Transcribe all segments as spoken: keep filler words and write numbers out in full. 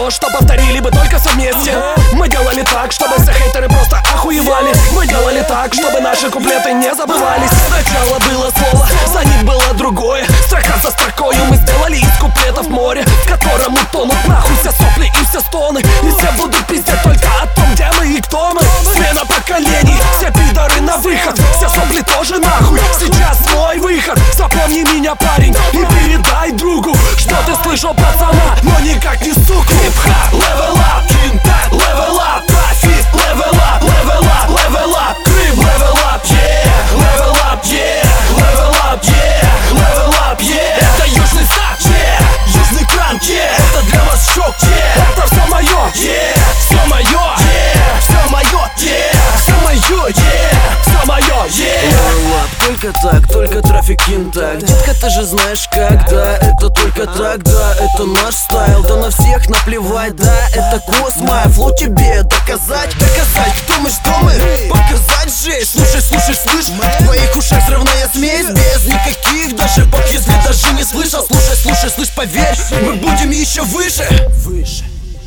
то, что повторили бы только совместе. Мы делали так, чтобы все хейтеры просто охуевали. Мы делали так, чтобы наши куплеты не забывались. Сначала было слово, за ним было другое. Строка за строкою мы сделали из куплетов море, в котором утонут нахуй все сопли и все стоны. И все будут пиздеть только о том, где мы и кто мы. Смена поколений, все пидоры на выход, все сопли тоже нахуй. Сейчас мой выход, запомни меня, парень, и передай другу, что ты слышал пацана, но никак не суку. Хип-хап, level up, кинтак, level up, трафик, level up, level up, level up, крым, level up, yeah, level up, yeah, level up, yeah, level up, yeah. Это южный стат, yeah, южный кран, yeah, это для вас шок, yeah, это все мое, yeah, все мое, yeah, все мое, yeah, все мое, yeah, все мое, yeah. Level up, только так, только трафик интак. Детка, ты же знаешь как, да, это только так, да, это наш стайл, да на всех наплевать, да, это Космо, флоу тебе доказать, доказать, кто мы, что мы, показать жесть. Слушай, слушай, слышь, в твоих ушах взрывная смесь, без никаких даже баб, если даже не слышал. Слушай, слушай, слышь, поверь, мы будем еще выше, выше.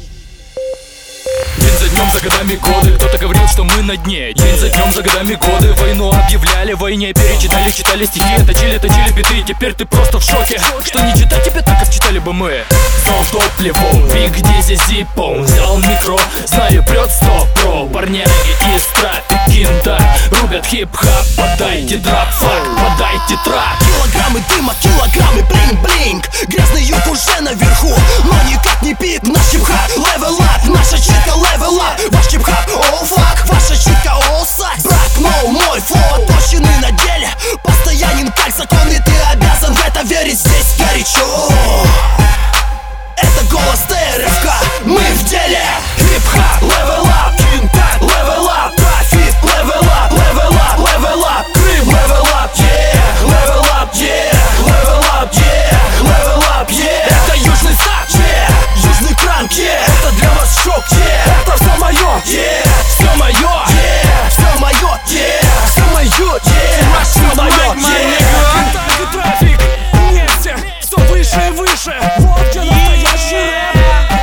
День за днем, за годами годы, кто-то говорил, что мы на дне. День за днем, за годами годы, войну объявляли, войне перечитали, читали стихи, точили, точили биты. Теперь ты просто в шоке, что не читать тебе так, как читали бы мы. Сон топливом, Биг Дизи Зиппом, взял микро, знаю, прет сто про. Парняги из трафик интак рубят хип-хап, подайте драп, фак, подайте трак. Килограммы дыма, килограммы блинк-блинк, грязный юг уже наверху, но никак не пик. Наш хип-хап, level up, наша читка level up. Ваш хип-хап, oh fuck, ваша читка all sucks. Брак, no, мой флоу отпущенный на деле, постоянен как закон, и ты обязан в это верить. Здесь горячо, это голос ТРФК, мы в деле. Хип-хап, level up, кинтак, level up, трафик, level up, level up, level up, Крым, level up, yeah, level up, yeah, level up, yeah, level up, yeah. Это южный стат, yeah, южный кран, yeah, это для вас шок, yeah, Это все мое, yeah, все мое, yeah, все мое, yeah, все мое, yeah, все мое, yeah. Так и трафик, вместе, все выше и выше. Вот где настоящий рэп.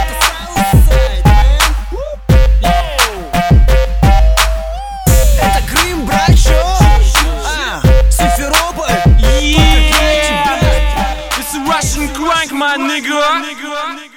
Это Крым, братчо, а, Симферополь, Yeah, it's a Russian crank, my nigga.